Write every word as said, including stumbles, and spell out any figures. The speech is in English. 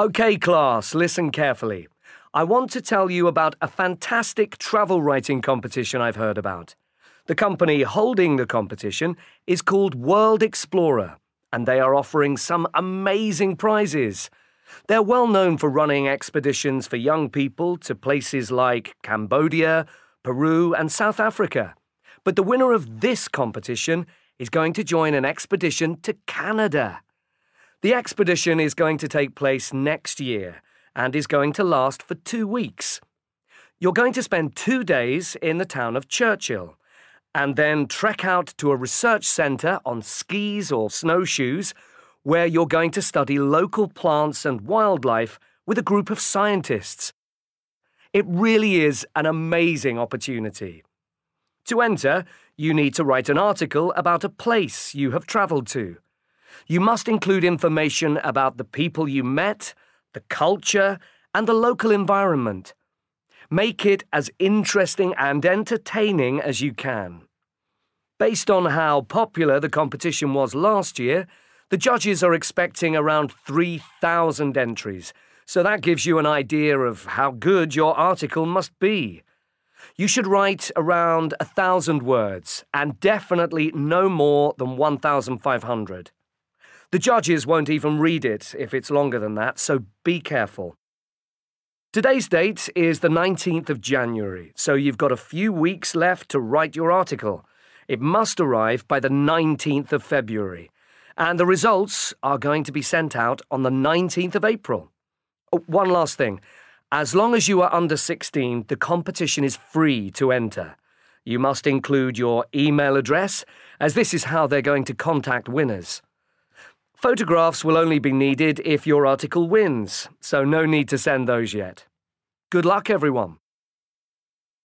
Okay, class, listen carefully. I want to tell you about a fantastic travel writing competition I've heard about. The company holding the competition is called World Explorer, and they are offering some amazing prizes. They're well known for running expeditions for young people to places like Cambodia, Peru, and South Africa. But the winner of this competition is going to join an expedition to Canada. The expedition is going to take place next year and is going to last for two weeks. You're going to spend two days in the town of Churchill and then trek out to a research centre on skis or snowshoes where you're going to study local plants and wildlife with a group of scientists. It really is an amazing opportunity. To enter, you need to write an article about a place you have travelled to. You must include information about the people you met, the culture, and the local environment. Make it as interesting and entertaining as you can. Based on how popular the competition was last year, the judges are expecting around three thousand entries, so that gives you an idea of how good your article must be. You should write around a thousand words, and definitely no more than one thousand five hundred. The judges won't even read it if it's longer than that, so be careful. Today's date is the nineteenth of January, so you've got a few weeks left to write your article. It must arrive by the nineteenth of February, and the results are going to be sent out on the nineteenth of April. Oh, one last thing. As long as you are under sixteen, the competition is free to enter. You must include your email address, as this is how they're going to contact winners. Photographs will only be needed if your article wins, so no need to send those yet. Good luck, everyone.